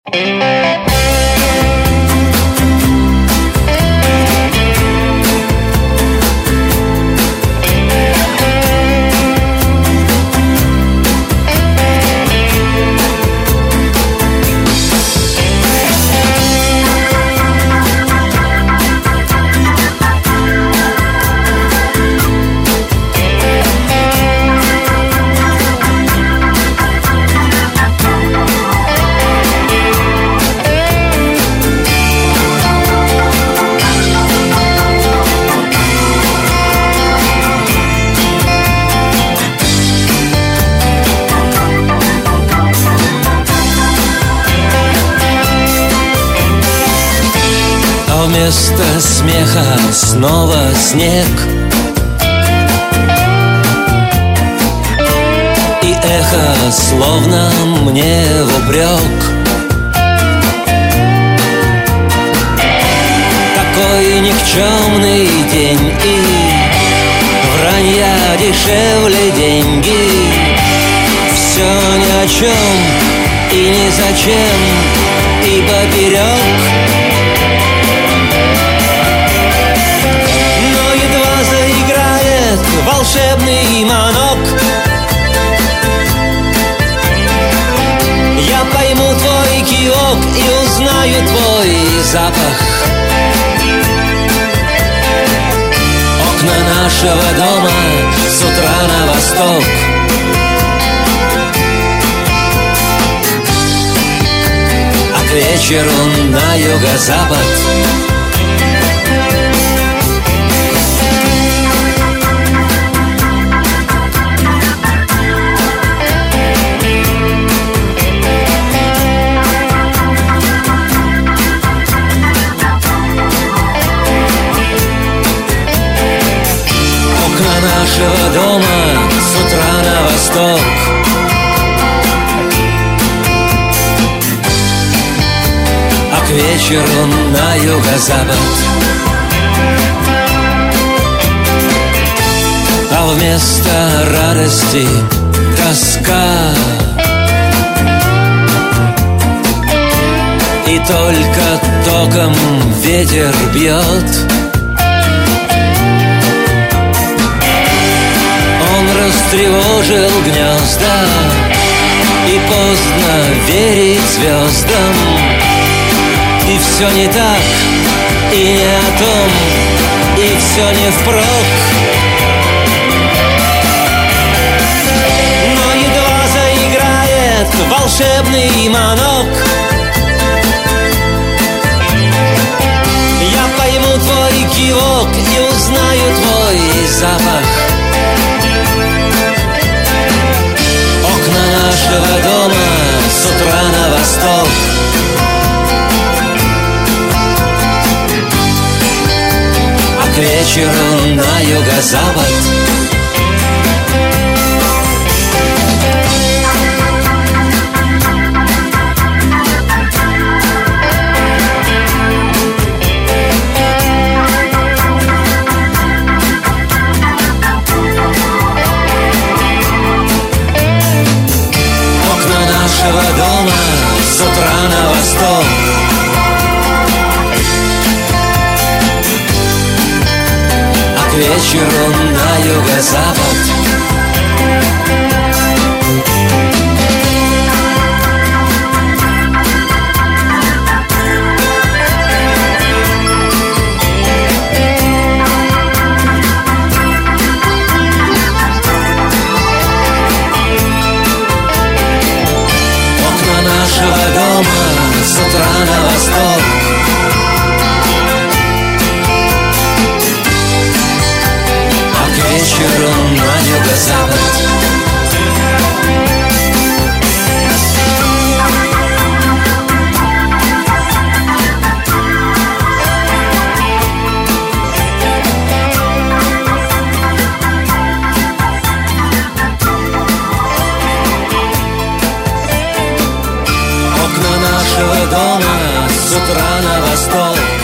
Вместо смеха снова снег, и эхо словно мне в упрек. Такой никчемный день, и вранья дешевле деньги. Все ни о чем и ни зачем, и поперек. Волшебный манок, я пойму твой кивок и узнаю твой запах. Окна нашего дома с утра на восток, а к вечеру на юго-запад. Нашего дома с утра на восток, а к вечеру на юго-запад. А вместо радости тоска, и только током ветер бьет. Растревожил гнезда, и поздно верить звездам. И все не так, и не о том, и все не впрок. Но едва заиграет волшебный манок, я пойму твой кивок и узнаю твой запах. Окна нашего дома с утра на восток, а к вечеру на юго-запад. Нашего дома с утра на восток, а к вечеру на юго-запад. Нашего дома с утра на восток, а к вечеру на юго-запад. Нашего дома с утра на восток,